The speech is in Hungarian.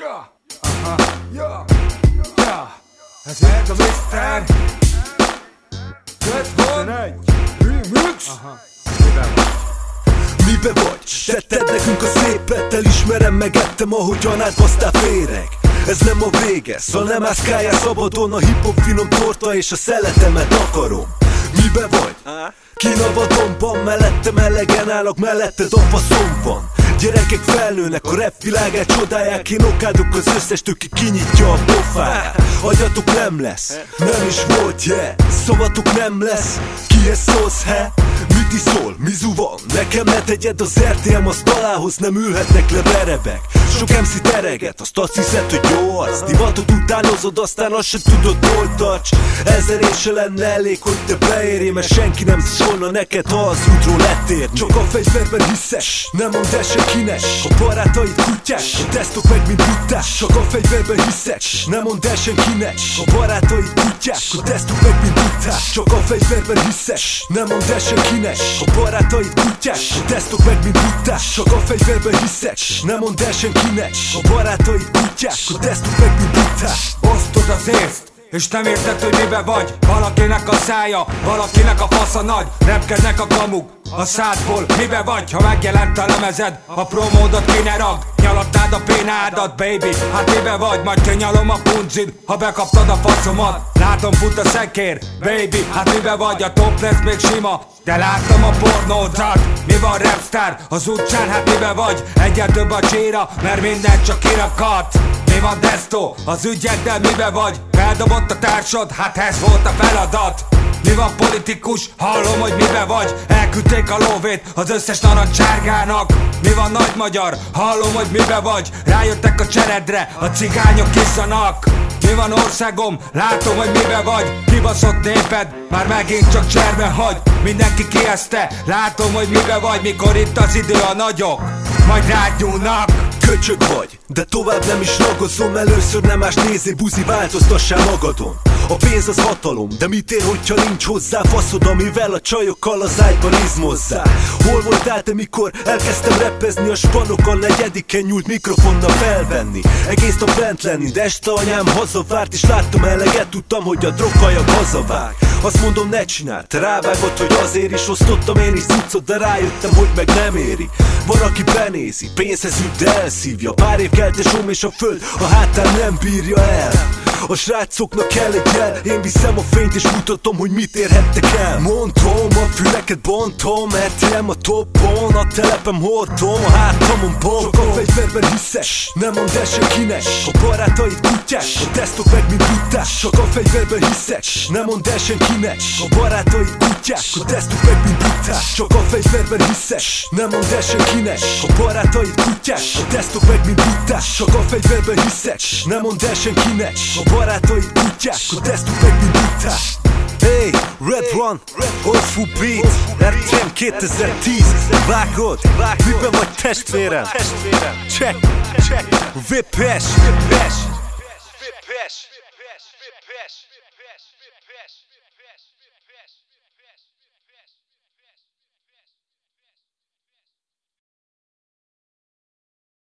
Ja, aha, ja, ja. Ez lehet a Mr. 51 Remix. Aha, miben vagy? Mibe vagy? Tetted nekünk a szépet, elismerem, megettem, ahogyan átbasztál féreg. Ez nem a vége, szóval nem mászkáljál szabadon, a hip-hop finom torta és a szeletemet akarom. Mibe vagy? Kína vadonban, mellettem elegen állok, melletted a faszom van. Gyerekek felnőnek, a rap világát csodálják, én okádok az összes, aki kinyitja a pofáját. Agyatok nem lesz, nem is volt, yeah. Szavatok nem lesz, kihez szólsz, he? Mit iszol, mizu van? Nekem ne tegyed az RTM asztalához, nem ülhetnek le verebek. Sok MC tereget, azt hiszed, hogy jó az. Divatot utánozod, aztán azt se tudod, hol tarts. Ezerért se lenne elég, hogy te beérjél, mert senki nem szólna neked, ha az útról letérni. Csak a fegyverben hiszes, nem mondd el senkinek. A barátaid kutyák, a tesztok meg mint buták. Csak a fegyverben hiszes, nem mondd el senkinek. A barátaid kutyák, a tesztok meg mint buták. Csak a fegyverben hiszes, nem mondd el senkinek. A barátaid kutyák, a tesztok meg mint buták. Csak a fegyverben hiszes, nem mondd el senkinek. A barátaid kutyák, a tesztok meg mint buták. Osztod az észt, és nem érted, hogy mibe vagy. Valakinek a szája, valakinek a fasza nagy. Repkednek a kamuk a szádból. Mibe vagy, ha megjelent a lemezed? A promódot ki ne ragd, nyaladtád a pénádat, baby. Hát mibe vagy, majd kinyalom a puncid, ha bekaptad a faszomat. Látom fut a szekér, baby. Hát mibe vagy, a top lesz még sima, de láttam a pornódat. Mi van, rapstar az utcán, hát mibe vagy? Egyre több a csíra, mert mindent csak kirakat. Mi van, Desto az ügyeddel, mibe vagy? Feldobott a társad, hát ez volt a feladat. Mi van, politikus? Hallom, hogy mibe vagy. Elküldték a lóvét az összes narancsárgának. Mi van, nagy magyar? Hallom, hogy mibe vagy. Rájöttek a cseredre, a cigányok izzanak. Mi van, országom? Látom, hogy mibe vagy. Kibaszott néped, már megint csak cserben hagy. Mindenki kieszte, látom, hogy mibe vagy. Mikor itt az idő, a nagyok majd rád nyúlnak. Köcsög vagy, de tovább nem is ragozom. Először nem más nézé, buzi, változtassál magadon. A pénz az hatalom, de mit ér, hogyha nincs hozzá faszod, amivel a csajokkal az ágyban izmozzál? Hol voltál te, mikor elkezdtem rappezni? A spanokkal negyediken nyúlt mikrofonnal felvenni. Egész nap bent lenni, de este anyám hazavárt, és láttam eleget, tudtam, hogy a drogkajak hazavág. Azt mondom, ne csináld, te rávágod, hogy azért is osztottam én is cuccot, de rájöttem, hogy meg nem éri. Van, aki benézi, pénzhez üt, de elszívja. Pár év keltesom és a föld a hátán nem bírja el. A srácoknak kell egy jel, én viszem a fényt és mutatom, hogy mit érhettek el. Mondom, a füleket bontom, RTM a topon, a telepem hordom, a hátamon bontom. Csak a fegyverben hiszes, nem mondd el senkinek. A barátaid kutyák, a tesztok meg mint buták. Csak a fegyverben hiszes, nem mondd el senkinek. A barátaid kutyák, a tesztok meg mint buták. Csak a fegyverben hiszes, nem mondd el senkinek. A barátaid kutyák, a tesztok meg mint buták. Csak a fegyverben hiszes, nem mondd el senkinek. A barátaid kutyák, a tesztok meg mint buták. Hey, Red One, Old School Beat, RTM 2010. Vágod, miben vagy testvérem? Check, Vipes.